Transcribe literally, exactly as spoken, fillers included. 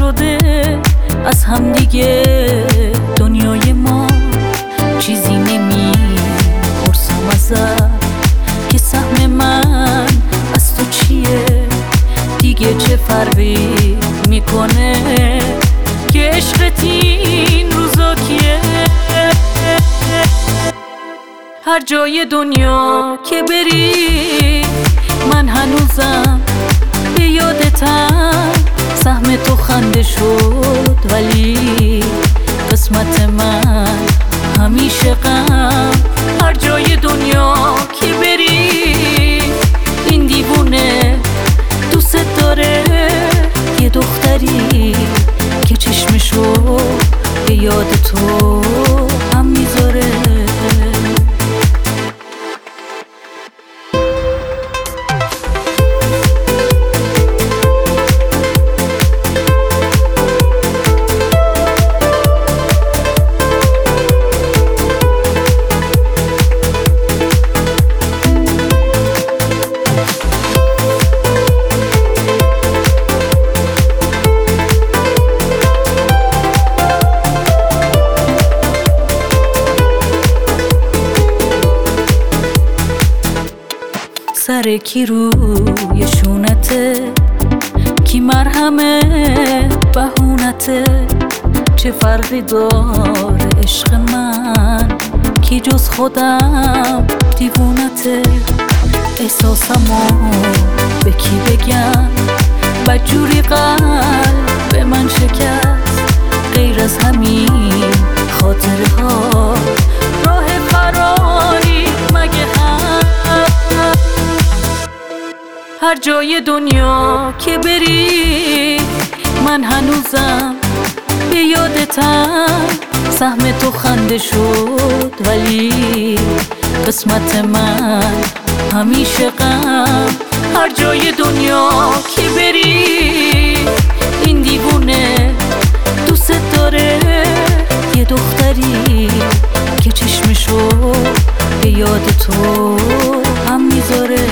شده از هم دیگه دنیای ما. چیزی نمیپرسم ازت که سهم من از تو چیه، دیگه چه فرقی میکنه که عشقت این روزا کیه. هر جای دنیا که بری من هنوزم به یادتم. سهم تو خنده شد ولی قسمت من همیشه غم. هر جای دنیا که بری این دیوونه دوست داره یه دختری که چشمشو به یاد تو هم میذاره. سر کی روی شونته، کی مرهمه بهونته. چه فرقی داره عشق من، کی جز خودم دیوونته. احساسمو به کی بگم، بدجوری قلب به من شکست. غیر از همین خاطره ها راه فراری مگه هست؟ هر جای دنیا که بری من هنوزم به یادتم. سهم تو خنده شد ولی قسمت من همیشه غم. هر جای دنیا که بری این دیوونه دوست داره یه دختری که چشمشو به یاد تو هم میذاره.